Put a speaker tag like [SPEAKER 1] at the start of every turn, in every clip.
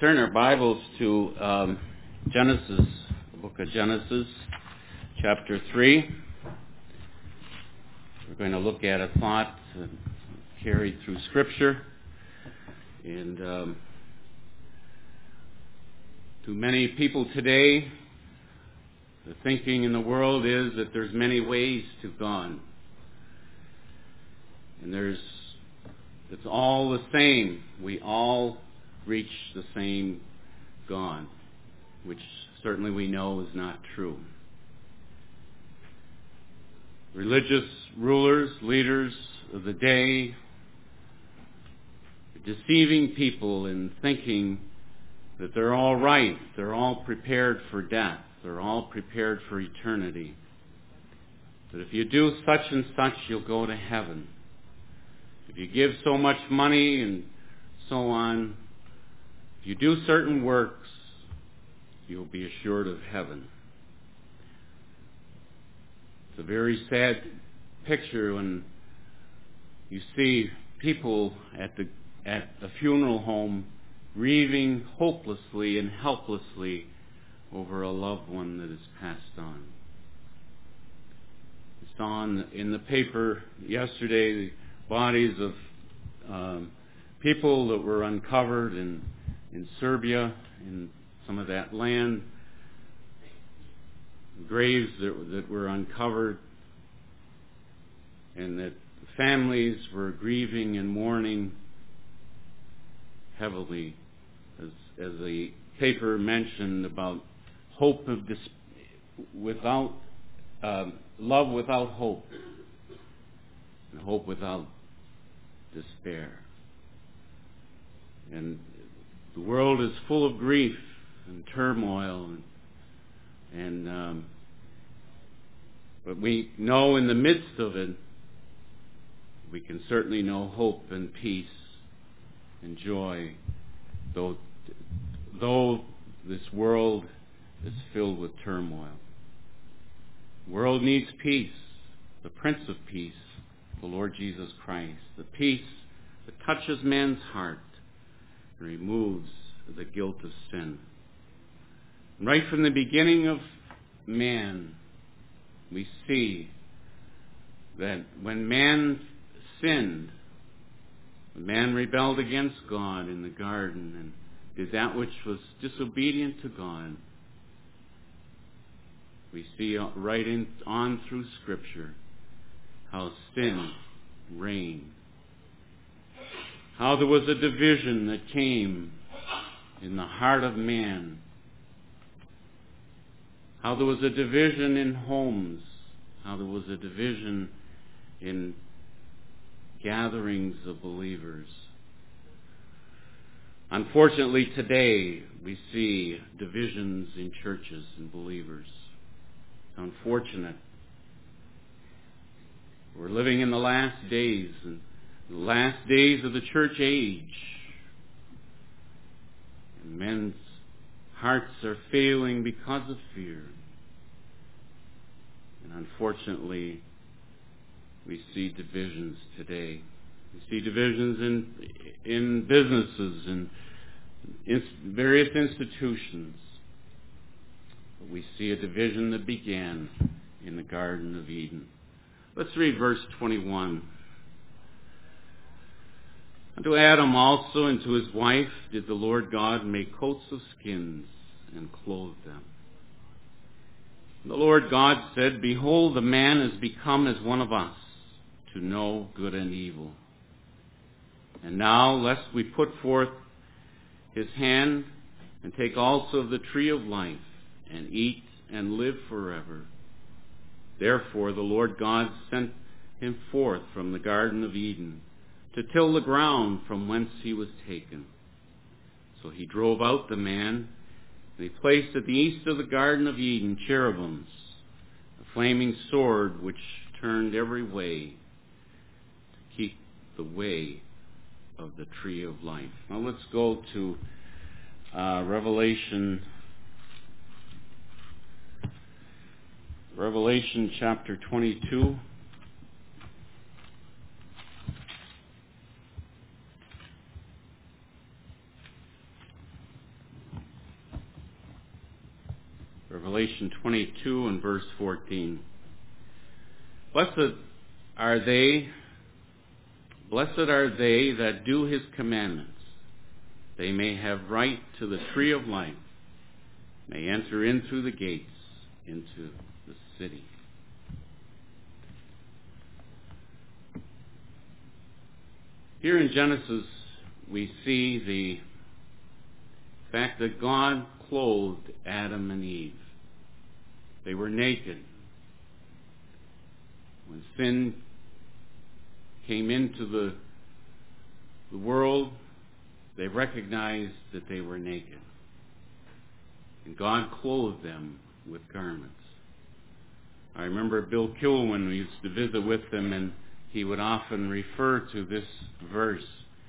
[SPEAKER 1] Turn our Bibles to Genesis, the book of Genesis, chapter 3. We're going to look at a thought carried through Scripture. And to many people today, the thinking in the world is that there's many ways to God. And it's all the same. We all reach the same God, which certainly we know is not true. Religious rulers, leaders of the day, are deceiving people in thinking that they're all right, they're all prepared for death, they're all prepared for eternity. That if you do such and such, you'll go to heaven. If you give so much money and so on, if you do certain works, you'll be assured of heaven. It's a very sad picture when you see people at a funeral home grieving hopelessly and helplessly over a loved one that has passed on. I saw in the paper yesterday the bodies of people that were uncovered in Serbia, in some of that land, graves that were uncovered, and that families were grieving and mourning heavily, as the paper mentioned about hope of without love without hope, and hope without despair. And the world is full of grief and turmoil, but we know in the midst of it, we can certainly know hope and peace and joy, though this world is filled with turmoil. The world needs peace, the Prince of Peace, the Lord Jesus Christ, the peace that touches man's heart, removes the guilt of sin. Right from the beginning of man, we see that when man sinned, when man rebelled against God in the garden and did that which was disobedient to God, we see right on through Scripture how sin reigned. How there was a division that came in the heart of man. How there was a division in homes. How there was a division in gatherings of believers. Unfortunately, today we see divisions in churches and believers. It's unfortunate. We're living in the last days, and the last days of the church age. And men's hearts are failing because of fear. And unfortunately, we see divisions today. We see divisions in businesses and in various institutions. But we see a division that began in the Garden of Eden. Let's read verse 21. Unto Adam also and to his wife did the Lord God make coats of skins and clothe them. And the Lord God said, Behold, the man is become as one of us, to know good and evil. And now, lest we put forth his hand, and take also of the tree of life, and eat and live forever. Therefore the Lord God sent him forth from the Garden of Eden, to till the ground from whence he was taken. So he drove out the man, and he placed at the east of the Garden of Eden cherubims, a flaming sword which turned every way to keep the way of the tree of life. Now let's go to Revelation chapter 22. Revelation 22 and verse 14. Blessed are they that do his commandments. They may have right to the tree of life, may enter in through the gates into the city. Here in Genesis, we see the fact that God clothed Adam and Eve. They were naked. When sin came into the world, they recognized that they were naked. And God clothed them with garments. I remember Bill Kilwin, who used to visit with them, and he would often refer to this verse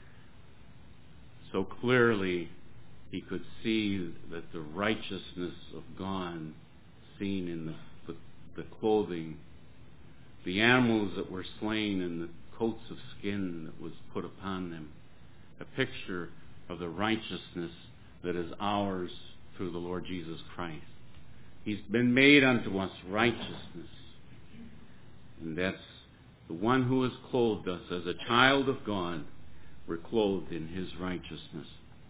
[SPEAKER 1] so clearly. He could see that the righteousness of God seen in the clothing, the animals that were slain and the coats of skin that was put upon them, a picture of the righteousness that is ours through the Lord Jesus Christ. He's been made unto us righteousness. And that's the one who has clothed us as a child of God. We're clothed in his righteousness.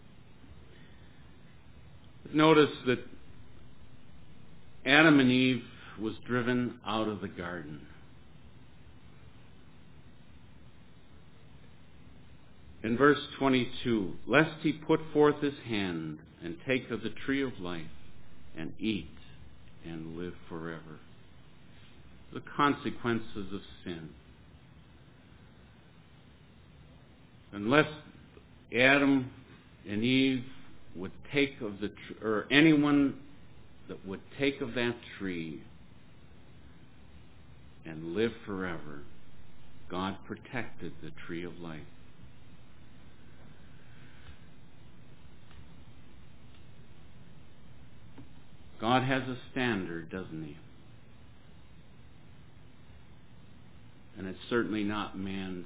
[SPEAKER 1] Notice that Adam and Eve was driven out of the garden. In verse 22, lest he put forth his hand and take of the tree of life and eat and live forever. The consequences of sin. Unless Adam and Eve would take of the or anyone that would take of that tree and live forever, God protected the tree of life. God has a standard, doesn't he? And it's certainly not man's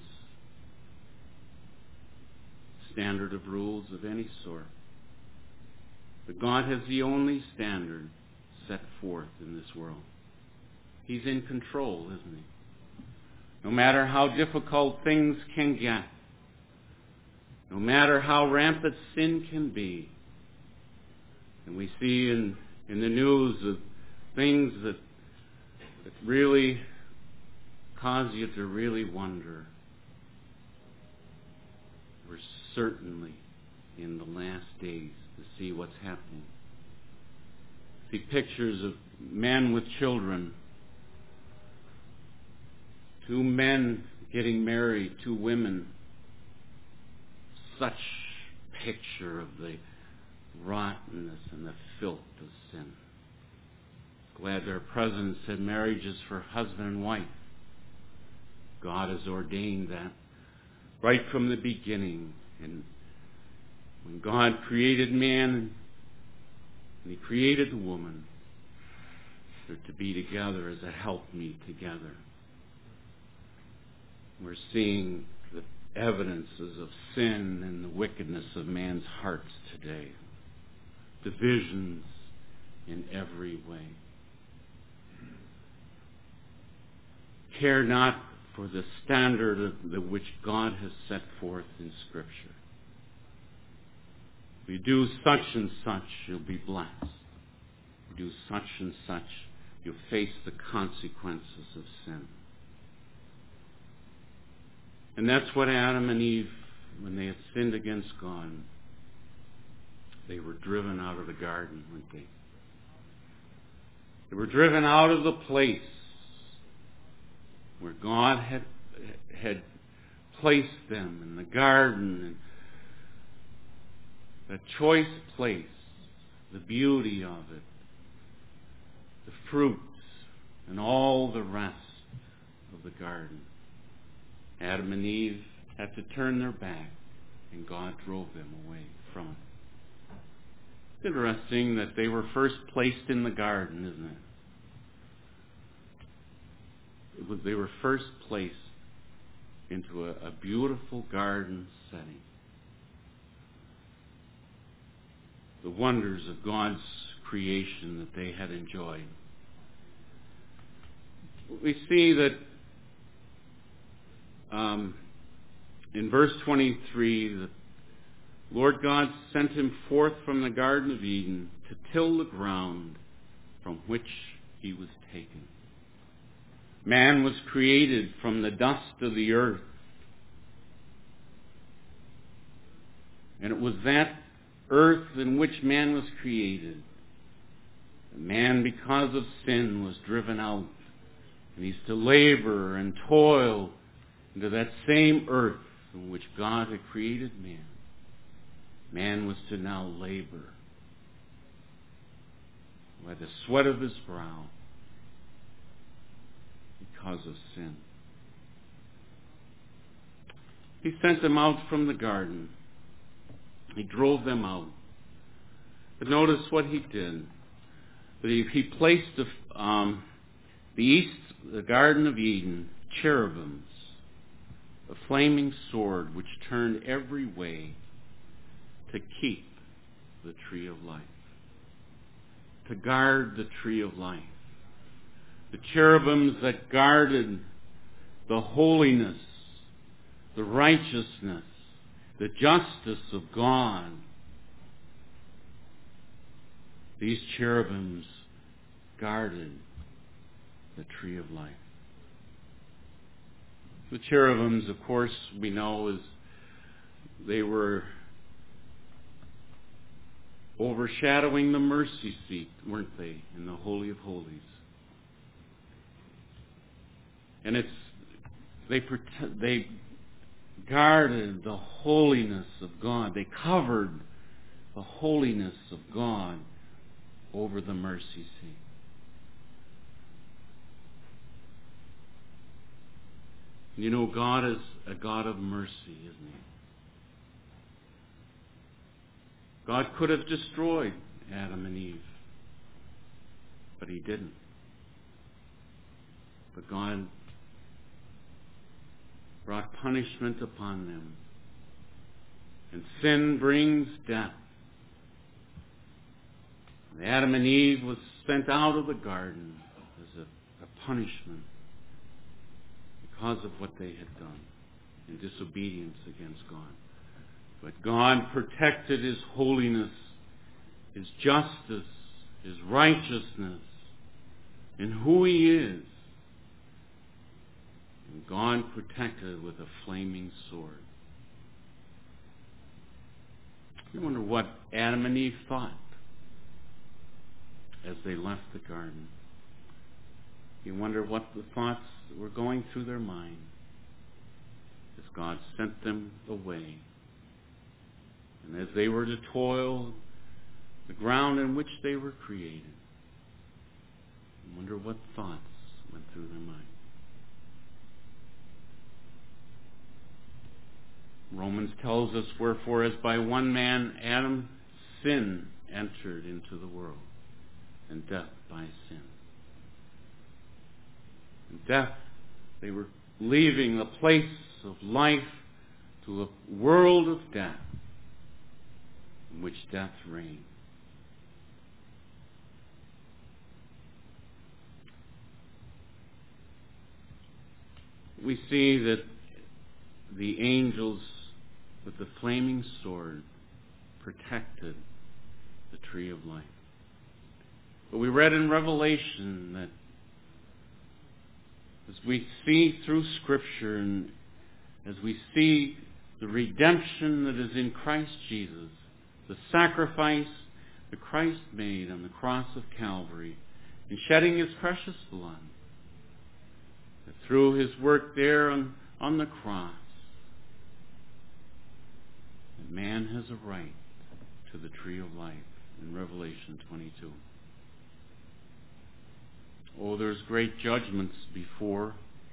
[SPEAKER 1] standard of rules of any sort. But God has the only standard set forth in this world. He's in control, isn't he? No matter how difficult things can get, no matter how rampant sin can be, and we see in the news of things that really cause you to really wonder. We're certainly in the last days to see what's happening. See pictures of men with children, 2 men getting married, 2 women. Such picture of the rottenness and the filth of sin. Glad our president said marriage is for husband and wife. God has ordained that right from the beginning. And when God created man and he created the woman, they're to be together as a helpmeet together. We're seeing the evidences of sin and the wickedness of man's hearts today. Divisions in every way. Care not for the standard of which God has set forth in Scripture. If you do such and such, you'll be blessed. If you do such and such, you'll face the consequences of sin. And that's what Adam and Eve, when they had sinned against God, they were driven out of the garden, weren't they? They were driven out of the place where God had placed them in the garden, and the choice place, the beauty of it, the fruits, and all the rest of the garden. Adam and Eve had to turn their back, and God drove them away from it. It's interesting that they were first placed in the garden, isn't it? They were first placed into a beautiful garden setting. The wonders of God's creation that they had enjoyed. We see that in verse 23, the Lord God sent him forth from the Garden of Eden to till the ground from which he was taken. Man was created from the dust of the earth. And it was that earth in which man was created. Man, because of sin, was driven out. And he's to labor and toil into that same earth in which God had created man. Man was to now labor by the sweat of his brow because of sin. He sent them out from the garden. He drove them out. But notice what he did. But he placed the Garden of Eden, cherubims, a flaming sword which turned every way to keep the tree of life, to guard the tree of life. The cherubims that guarded the holiness, the righteousness, the justice of God. These cherubims guarded the tree of life. The cherubims, of course, we know they were overshadowing the mercy seat, weren't they, in the Holy of Holies? And they guarded the holiness of God. They covered the holiness of God over the mercy seat. You know, God is a God of mercy, isn't he? God could have destroyed Adam and Eve, but he didn't. But God brought punishment upon them. And sin brings death. And Adam and Eve was sent out of the garden as a punishment because of what they had done in disobedience against God. But God protected his holiness, his justice, his righteousness, and who he is. And God protected it with a flaming sword. You wonder what Adam and Eve thought as they left the garden. You wonder what the thoughts were going through their mind as God sent them away. And as they were to toil the ground in which they were created, I wonder what thoughts went through their mind. Romans tells us, wherefore, as by one man, Adam, sin entered into the world, and death by sin. And death, they were leaving the place of life to a world of death, in which death reigned. We see that the angels with the flaming sword protected the tree of life. But we read in Revelation that as we see through Scripture and as we see the redemption that is in Christ Jesus, the sacrifice that Christ made on the cross of Calvary in shedding his precious blood, that through his work there on the cross, that man has a right to the tree of life in Revelation 22. Oh, there's great judgments before.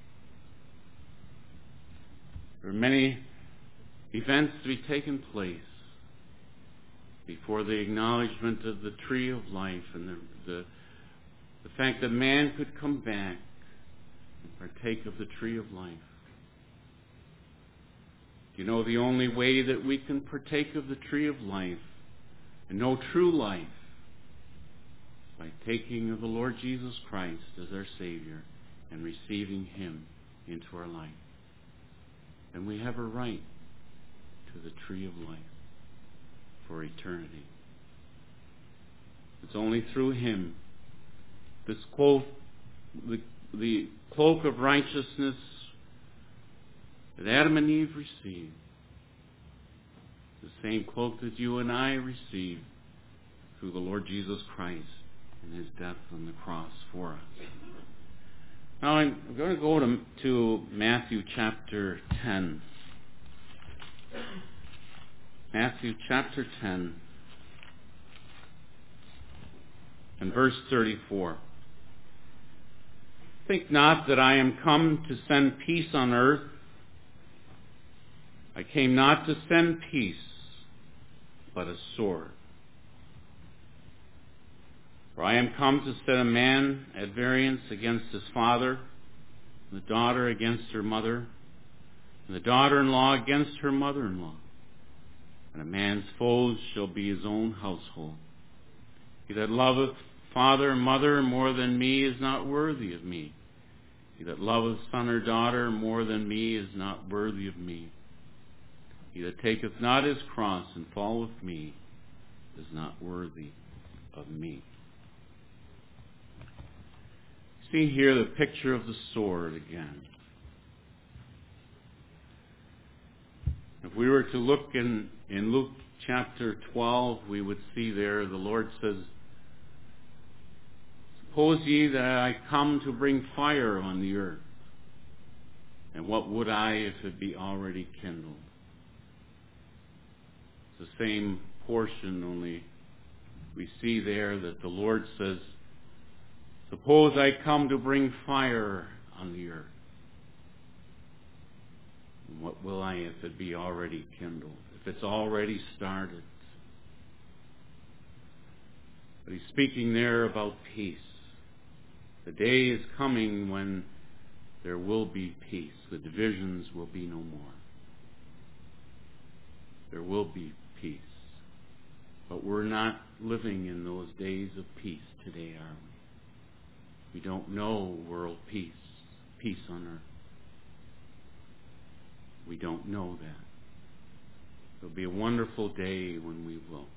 [SPEAKER 1] There are many events to be taken place before the acknowledgement of the tree of life and the fact that man could come back and partake of the tree of life. You know, the only way that we can partake of the tree of life and know true life by taking of the Lord Jesus Christ as our Savior and receiving Him into our life. And we have a right to the tree of life for eternity. It's only through Him. This cloak, the cloak of righteousness that Adam and Eve received, the same cloak that you and I received through the Lord Jesus Christ and His death on the cross for us. Now I'm going to go to Matthew chapter 10. Matthew chapter 10 and verse 34. Think not that I am come to send peace on earth. I came not to send peace, but a sword. For I am come to set a man at variance against his father, and the daughter against her mother, and the daughter-in-law against her mother-in-law. And a man's foes shall be his own household. He that loveth father and mother more than me is not worthy of me. He that loveth son or daughter more than me is not worthy of me. He that taketh not his cross and followeth me is not worthy of me. See here the picture of the sword again. If we were to look in Luke chapter 12, we would see there the Lord says, suppose ye that I come to bring fire on the earth, and what would I if it be already kindled? It's the same portion, only we see there that the Lord says, suppose I come to bring fire on the earth. And what will I if it be already kindled? If it's already started? But he's speaking there about peace. The day is coming when there will be peace. The divisions will be no more. There will be peace. But we're not living in those days of peace today, are we? We don't know world peace, peace on earth. We don't know that. It'll be a wonderful day when we will.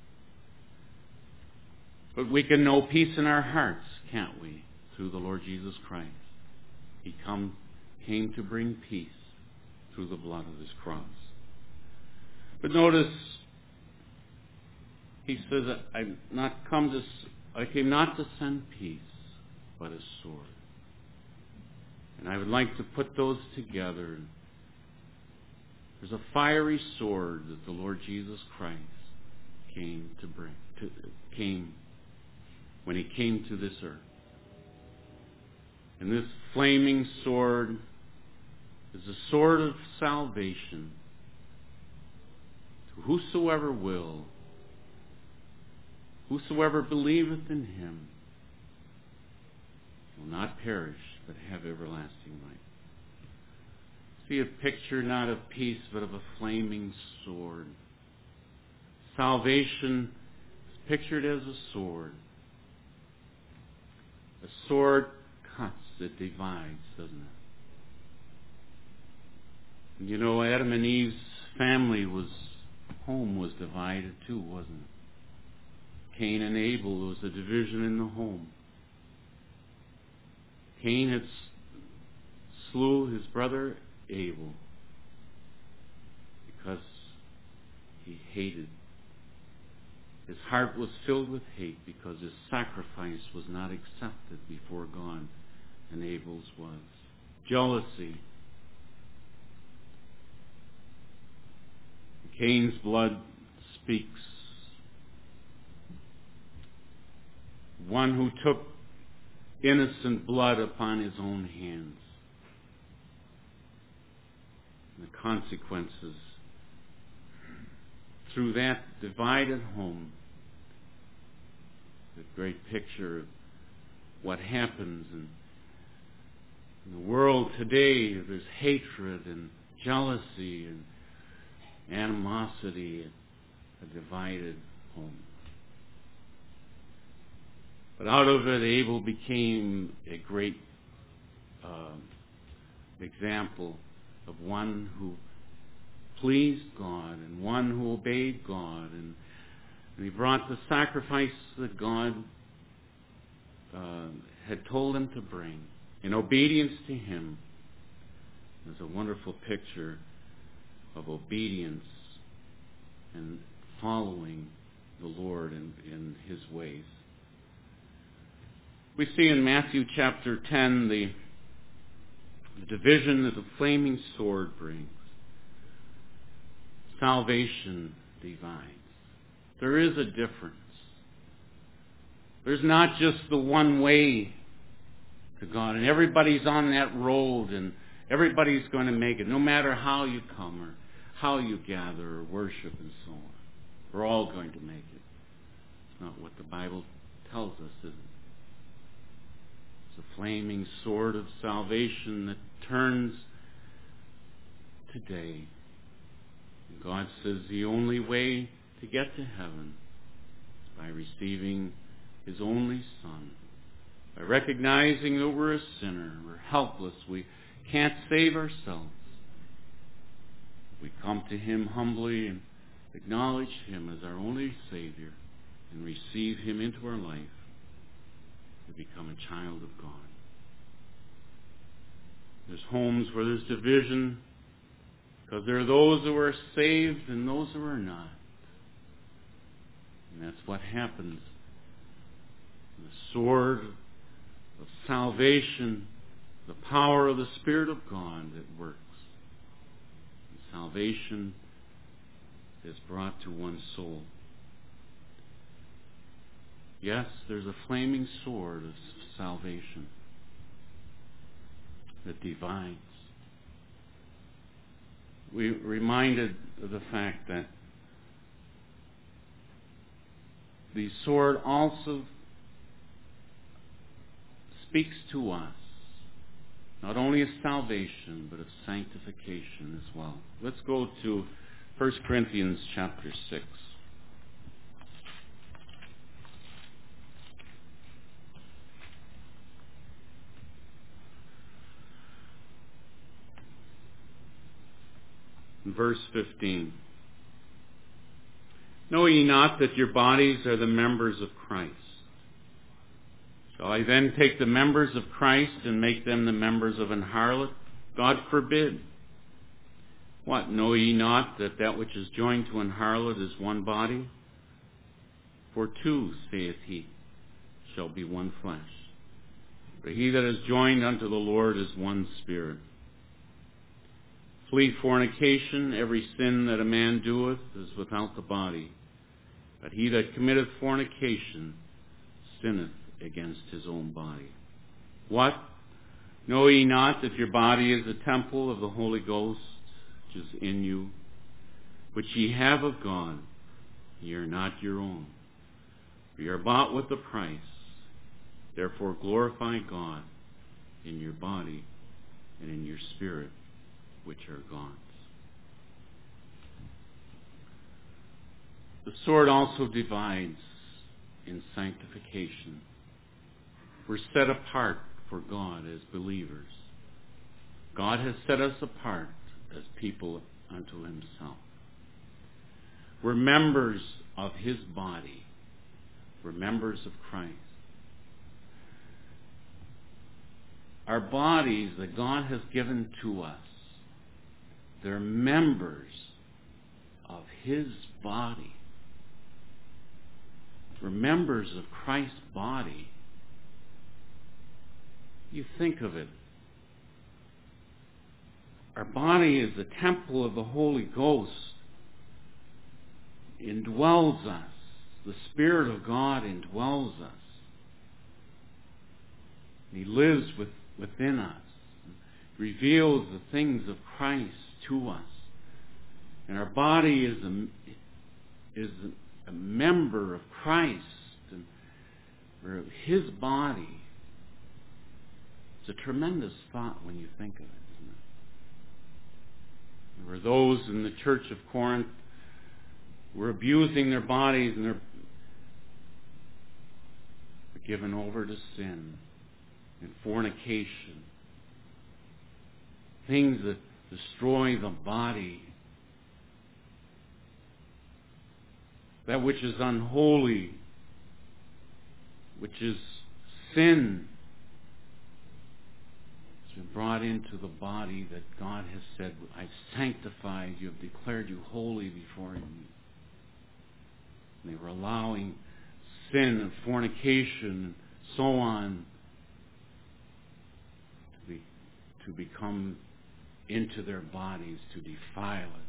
[SPEAKER 1] But we can know peace in our hearts, can't we? Through the Lord Jesus Christ. He came to bring peace through the blood of His cross. But notice, He says, I came not to send peace, but a sword. And I would like to put those together. There's a fiery sword that the Lord Jesus Christ came when He came to this earth. And this flaming sword is a sword of salvation to whosoever will, whosoever believeth in Him, will not perish, but have everlasting life. See a picture not of peace, but of a flaming sword. Salvation is pictured as a sword. A sword cuts, it divides, doesn't it? And you know, Adam and Eve's home was divided too, wasn't it? Cain and Abel, was a division in the home. Cain had slew his brother Abel because he hated. His heart was filled with hate because his sacrifice was not accepted before God, and Abel's was. Jealousy. Cain's blood speaks. One who took innocent blood upon his own hands. And the consequences through that divided home. The great picture of what happens in the world today. There's hatred and jealousy and animosity, a divided home. But out of it, Abel became a great example of one who pleased God and one who obeyed God. And he brought the sacrifice that God had told him to bring in obedience to him. There's a wonderful picture of obedience and following the Lord in his ways. We see in Matthew chapter 10 the division that the flaming sword brings. Salvation divides. There is a difference. There's not just the one way to God, and everybody's on that road, and everybody's going to make it, no matter how you come or how you gather or worship and so on. We're all going to make it. It's not what the Bible tells us, is it? It's a flaming sword of salvation that turns today. And God says the only way to get to heaven is by receiving his only Son. By recognizing that we're a sinner, we're helpless, we can't save ourselves. We come to him humbly and acknowledge him as our only Savior and receive him into our life. We become a child of God. There's homes where there's division because there are those who are saved and those who are not. And that's what happens. The sword of salvation, the power of the Spirit of God that works. And salvation is brought to one's soul. Yes, there's a flaming sword of salvation that divides. We reminded of the fact that the sword also speaks to us, not only of salvation, but of sanctification as well. Let's go to 1 Corinthians chapter 6. Verse 15. Know ye not that your bodies are the members of Christ? Shall I then take the members of Christ and make them the members of an harlot? God forbid. What, know ye not that that which is joined to an harlot is one body? For two, saith he, shall be one flesh. For he that is joined unto the Lord is one spirit. Flee fornication. Every sin that a man doeth is without the body. But he that committeth fornication sinneth against his own body. What? Know ye not that your body is a temple of the Holy Ghost, which is in you, which ye have of God? Ye are not your own. For ye are bought with a price. Therefore glorify God in your body and in your spirit, which are God's. The sword also divides in sanctification. We're set apart for God as believers. God has set us apart as people unto himself. We're members of his body. We're members of Christ. Our bodies that God has given to us, they're members of his body. We're members of Christ's body. You think of it. Our body is the temple of the Holy Ghost. Indwells us. The Spirit of God indwells us. He lives within us. Reveals the things of Christ to us. And our body is a member of Christ. And we're of his body. It's a tremendous thought when you think of it, isn't it? There were those in the church of Corinth who were abusing their bodies and they're given over to sin and fornication, things that destroy the body, that which is unholy, which is sin, has been brought into the body that God has said, I've sanctified you, I've declared you holy before me. And they were allowing sin and fornication and so on to become into their bodies, to defile it.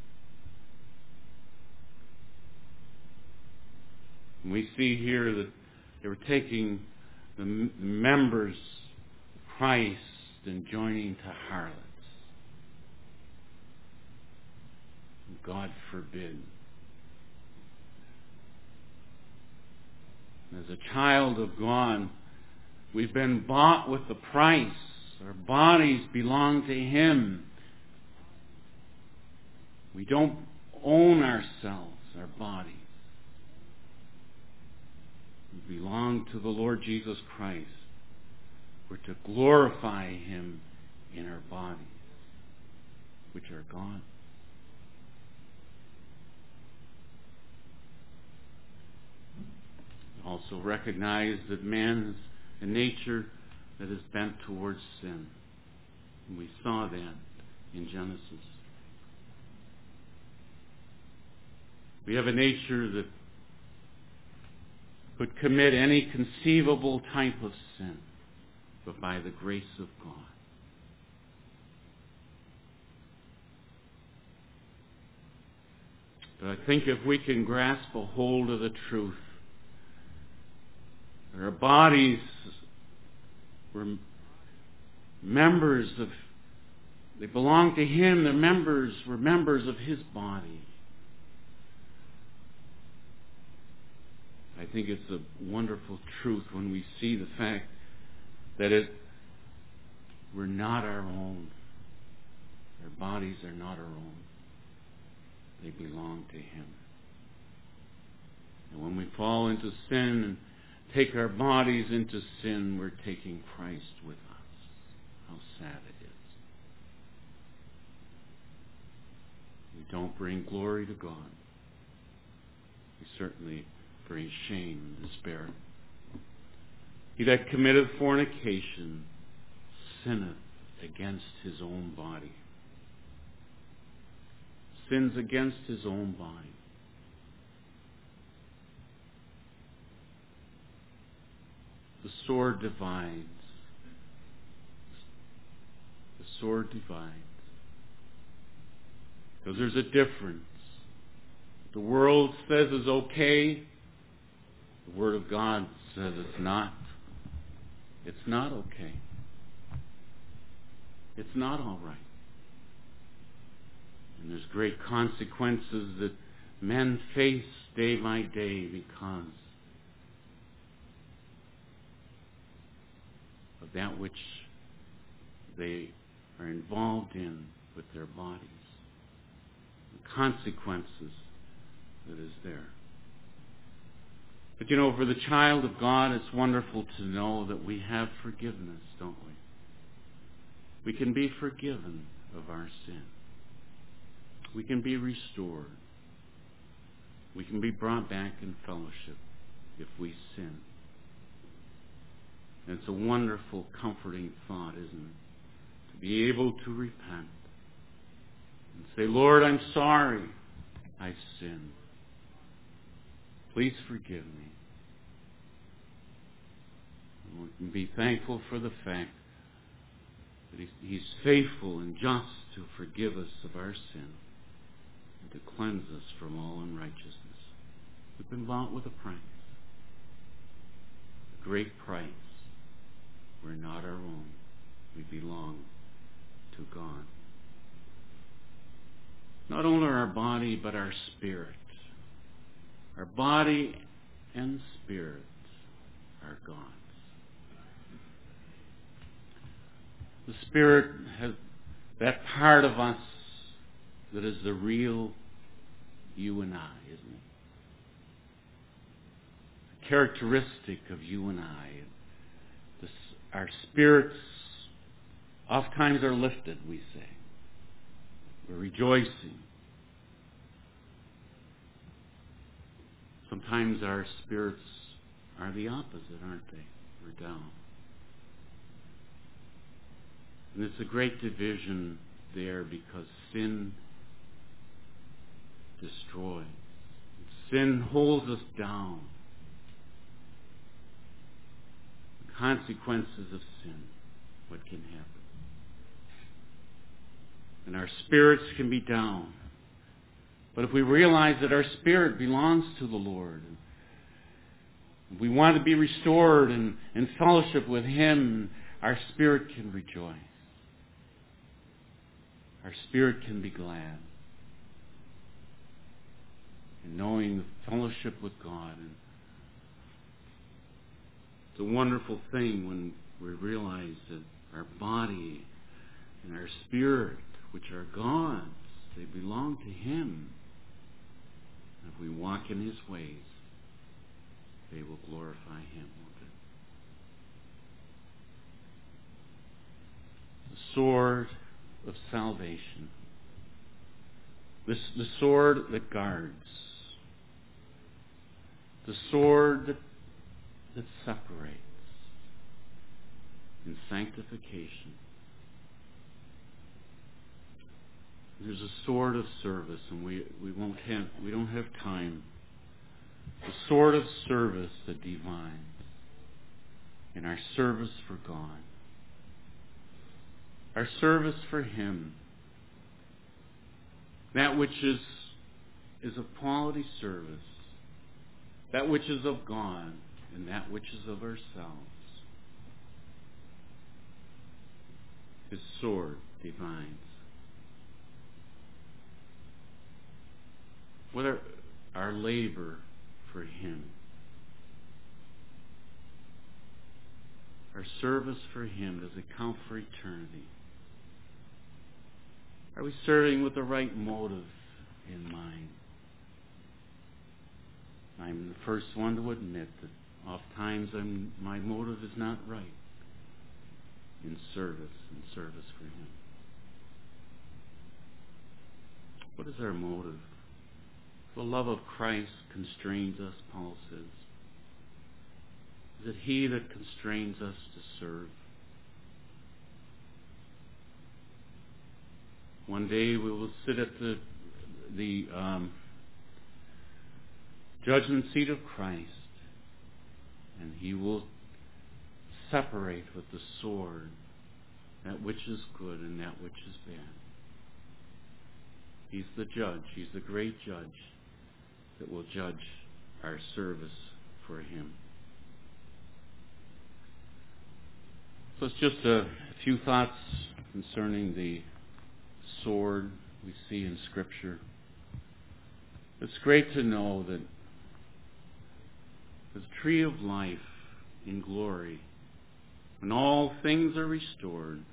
[SPEAKER 1] And we see here that they were taking the members of Christ and joining to harlots. God forbid. As a child of God, we've been bought with the price. Our bodies belong to Him. We don't own ourselves, our bodies. We belong to the Lord Jesus Christ. We're to glorify Him in our bodies, which are God. Also recognize that man has a nature that is bent towards sin. And we saw that in Genesis. We have a nature that could commit any conceivable type of sin, but by the grace of God. But I think if we can grasp a hold of the truth, that our bodies were members of, they belong to Him, were members of His body. I think it's a wonderful truth when we see the fact that we're not our own. Our bodies are not our own. They belong to Him. And when we fall into sin and take our bodies into sin, we're taking Christ with us. How sad it is. We don't bring glory to God. We certainly bring shame and despair. He that committeth fornication sinneth against his own body. Sins against his own body. The sword divides. The sword divides. Because there's a difference. The world says is okay. The Word of God says it's not. It's not okay. It's not all right. And there's great consequences that men face day by day because of that which they are involved in with their bodies. The consequences that is there. But you know, for the child of God, it's wonderful to know that we have forgiveness, don't we? We can be forgiven of our sin. We can be restored. We can be brought back in fellowship if we sin. And it's a wonderful, comforting thought, isn't it? To be able to repent and say, Lord, I'm sorry I've sinned. Please forgive me. And we can be thankful for the fact that He's faithful and just to forgive us of our sin and to cleanse us from all unrighteousness. We've been bought with a price. A great price. We're not our own. We belong to God. Not only our body, but our spirit. Our body and spirit are God's. The Spirit has that part of us that is the real you and I, isn't it? characteristic of you and I. Our spirits oftentimes are lifted, we say. We're rejoicing. Sometimes our spirits are the opposite, aren't they? We're down. And it's a great division there because sin destroys. Sin holds us down. The consequences of sin, what can happen? And our spirits can be down. But if we realize that our spirit belongs to the Lord, we want to be restored and in fellowship with Him, our spirit can rejoice. Our spirit can be glad in knowing the fellowship with God. And it's a wonderful thing when we realize that our body and our spirit, which are God's, they belong to Him. If we walk in His ways, they will glorify Him, won't they? The sword of salvation. The sword that guards. The sword that separates in sanctification. There's a sword of service, and we don't have time. The sword of service that divines in our service for God. Our service for Him. That which is of quality service. That which is of God and that which is of ourselves. His sword divines. Whether our labor for Him, our service for Him, does it count for eternity? Are we serving with the right motive in mind? I'm the first one to admit that oftentimes my motive is not right in service for Him. What is our motive? The love of Christ constrains us, Paul says. Is it He that constrains us to serve? One day we will sit at the judgment seat of Christ, and He will separate with the sword that which is good and that which is bad. He's the judge. He's the great judge that will judge our service for Him. So it's just a few thoughts concerning the sword we see in Scripture. It's great to know that the tree of life in glory, when all things are restored,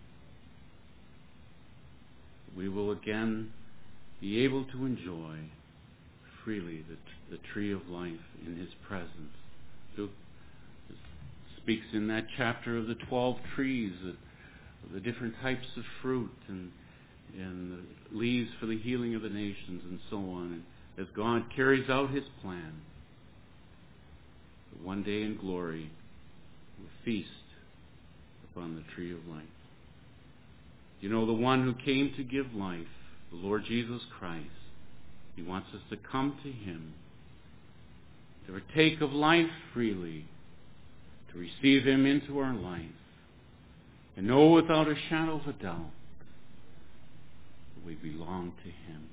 [SPEAKER 1] we will again be able to enjoy freely the tree of life in His presence. So it speaks in that chapter of the 12 trees, of the different types of fruit and the leaves for the healing of the nations and so on. And as God carries out His plan, one day in glory we'll feast upon the tree of life. You know, the one who came to give life, the Lord Jesus Christ, He wants us to come to Him, to partake of life freely, to receive Him into our life, and know without a shadow of a doubt that we belong to Him,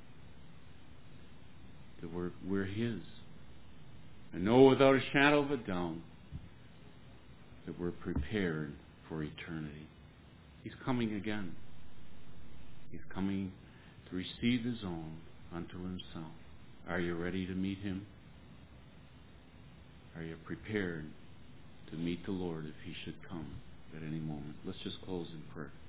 [SPEAKER 1] that we're His, and know without a shadow of a doubt that we're prepared for eternity. He's coming again. He's coming to receive His own unto Himself. Are you ready to meet Him? Are you prepared to meet the Lord if He should come at any moment? Let's just close in prayer.